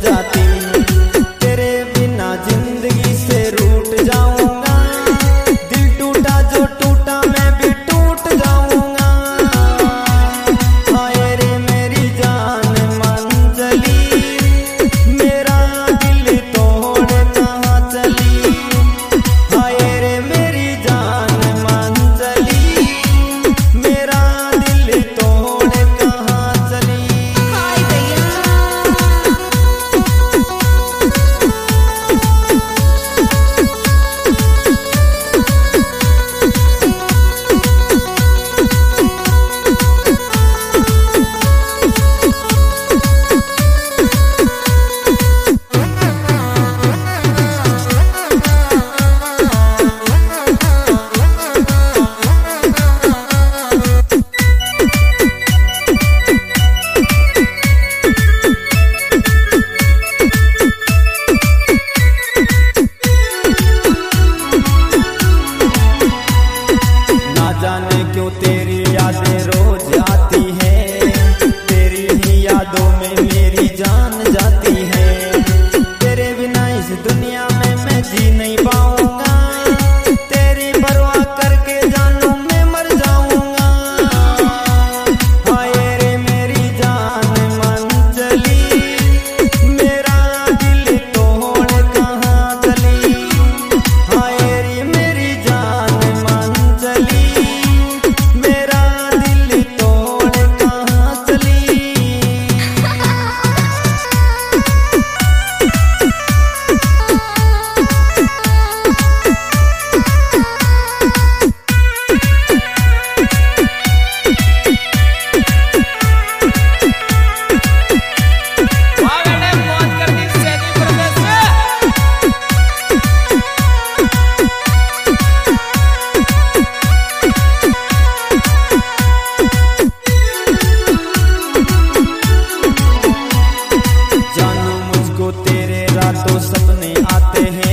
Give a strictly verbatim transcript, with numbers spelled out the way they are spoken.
जाती, तेरे बिना जिंदगी से रूठ जाऊंगा। दिल टूटा जो टूटा मैं भी टूट जाऊंगा। हाय रे मेरी जान मन चली, मेरा दिल तोड़ कहाँ चली। हाय रे मेरी जान मन चली, मेरा दिल तोड़ कहाँ चली। हाय भैया जाने क्यों तेरी यादें रोज आती है, तेरी ही यादों में मेरी जान जाती है। तेरे बिना इस दुनिया में मैं जी नहीं पाऊंगा, तेरी परवाह करके जानू मैं मर जाऊंगा। हाय रे मेरी जान मन चली, मेरा दिल तोड़ कहाँ चली। हाय रे मेरी जान मन चली, मेरा दिल तोड़ कहाँ चली। जानू मुझको तेरे रातों सपने आते हैं,